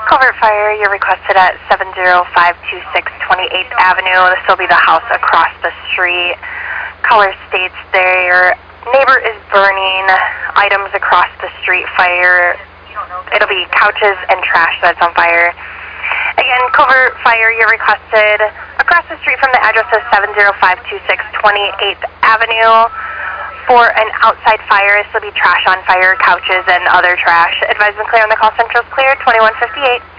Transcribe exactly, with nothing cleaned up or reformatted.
Covert Fire, you're requested at seven zero five two six twenty-eighth Avenue. This will be the house across the street. Caller states their neighbor is burning items across the street. Fire, it'll be couches and trash that's on fire. Again, Covert Fire, you're requested across the street from the address of seven zero five two six twenty-eighth Avenue. For an outside fire, this will be trash on fire, couches, and other trash. Advisement clear on the call central is clear, twenty-one fifty-eight.